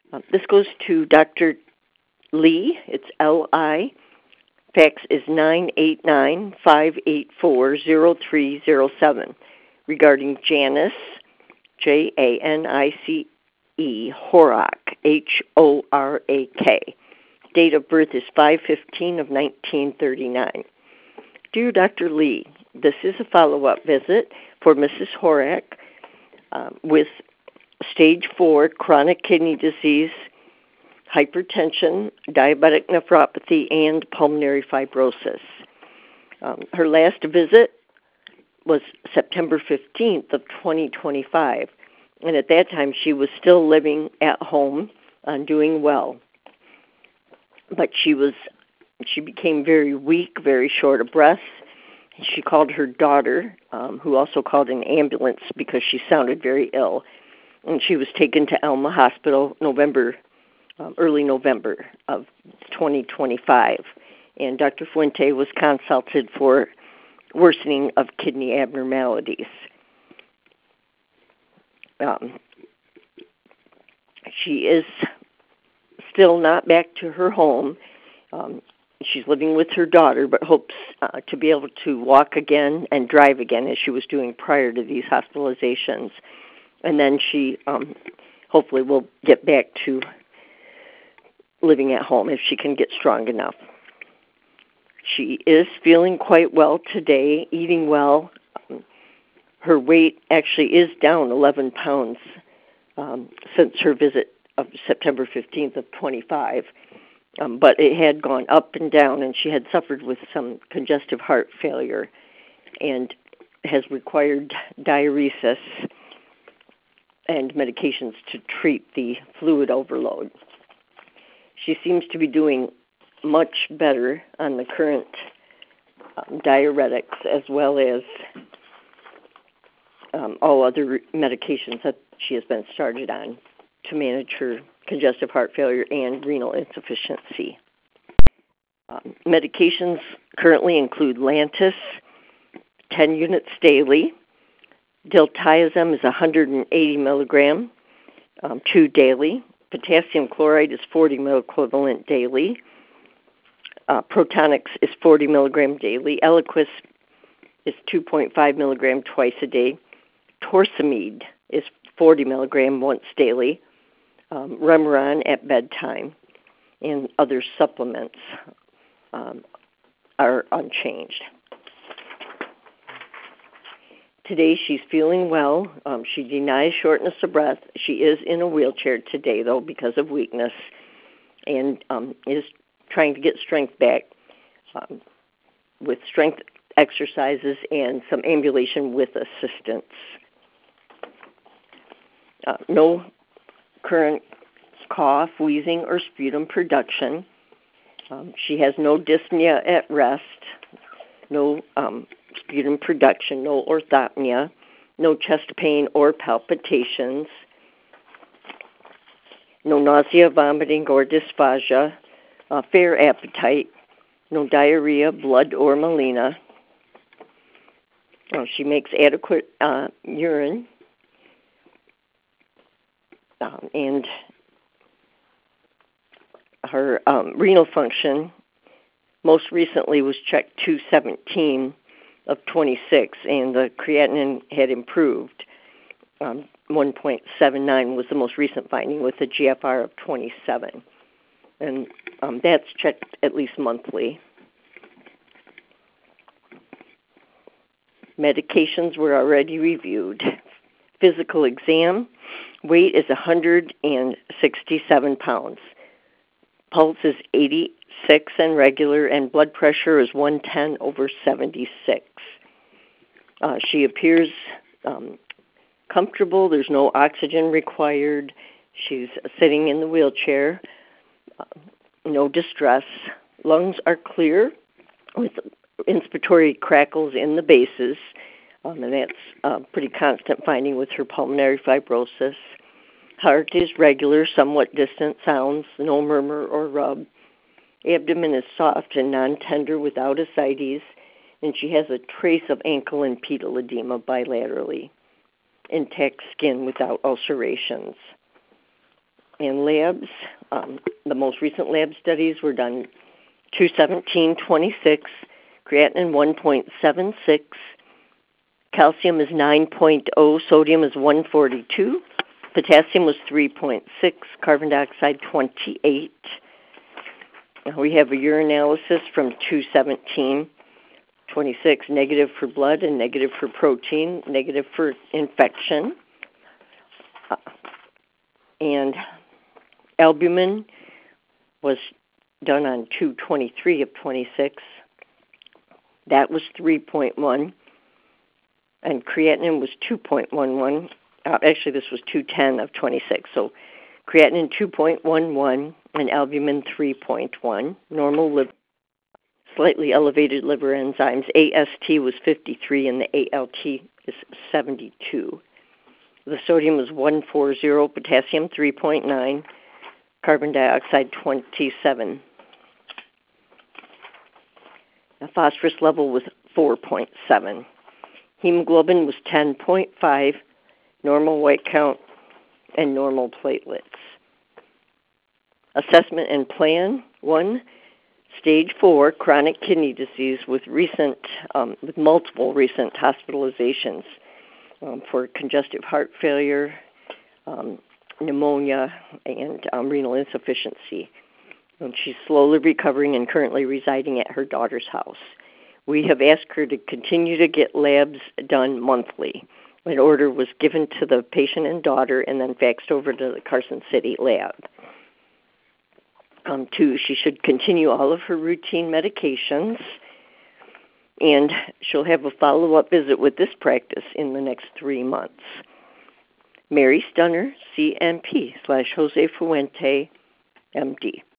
This goes to Dr. Lee. It's L-I. Fax is 989-584-0307 regarding Janice, Janice, Horak, Horak. Date of birth is 5/15 of 1939. Dear Dr. Lee, this is a follow-up visit for Mrs. Horak with stage 4 chronic kidney disease, hypertension, diabetic nephropathy, and pulmonary fibrosis. Her last visit was September 15th of 2025, and at that time she was still living at home and doing well. But she became very weak, very short of breath. She called her daughter, who also called an ambulance because she sounded very ill, and she was taken to Alma Hospital early November of 2025. And Dr. Fuente was consulted for worsening of kidney abnormalities. She is still not back to her home. She's living with her daughter, but hopes to be able to walk again and drive again as she was doing prior to these hospitalizations. And then she hopefully will get back to living at home if she can get strong enough. She is feeling quite well today, eating well. Her weight actually is down 11 pounds since her visit of September 15th of 25. But it had gone up and down, and she had suffered with some congestive heart failure and has required diuresis and medications to treat the fluid overload. She seems to be doing much better on the current diuretics as well as all other medications that she has been started on to manage her congestive heart failure and renal insufficiency. Medications currently include Lantus, 10 units daily. Diltiazem is 180 milligram, 2 daily. Potassium chloride is 40 milliequivalent daily. Protonix is 40 milligram daily. Eliquis is 2.5 milligram twice a day. Torsemide is 40 milligram once daily. Remeron at bedtime, and other supplements are unchanged. Today she's feeling well. She denies shortness of breath. She is in a wheelchair today, though, because of weakness, and is trying to get strength back with strength exercises and some ambulation with assistance. No current cough, wheezing, or sputum production. She has no dyspnea at rest, no sputum production, no orthopnea, no chest pain or palpitations, no nausea, vomiting, or dysphagia, fair appetite, no diarrhea, blood, or melena. She makes adequate urine, and her renal function most recently was checked 217 of 26, and the creatinine had improved. 1.79 was the most recent finding with a GFR of 27, and that's checked at least monthly. Medications were already reviewed. Physical exam, weight is 167 pounds. Pulse is 86 and regular, and blood pressure is 110/76. She appears comfortable. There's no oxygen required. She's sitting in the wheelchair. No distress. Lungs are clear with inspiratory crackles in the bases, and that's a pretty constant finding with her pulmonary fibrosis. Heart is regular, somewhat distant sounds, no murmur or rub. Abdomen is soft and non-tender without ascites, and she has a trace of ankle and pedal edema bilaterally. Intact skin without ulcerations. And labs, the most recent lab studies were done 217.26, creatinine 1.76, calcium is 9.0, sodium is 142, potassium was 3.6, carbon dioxide 28. Now we have a urinalysis from 217.26, negative for blood and negative for protein, negative for infection. And albumin was done on 223 of 26. That was 3.1. And creatinine was 2.11. Actually, this was 210 of 26. So creatinine 2.11 and albumin 3.1. Normal liver, slightly elevated liver enzymes. AST was 53 and the ALT is 72. The sodium was 140, potassium 3.9, carbon dioxide 27. The phosphorus level was 4.7. Hemoglobin was 10.5, normal white count, and normal platelets. Assessment and plan: 1, stage 4, chronic kidney disease with multiple recent hospitalizations for congestive heart failure, pneumonia, and renal insufficiency. She's slowly recovering and currently residing at her daughter's house. We have asked her to continue to get labs done monthly. An order was given to the patient and daughter and then faxed over to the Carson City lab. 2, she should continue all of her routine medications, and she'll have a follow-up visit with this practice in the next 3 months. Mary Stunner, CNP /Jose Fuente, MD.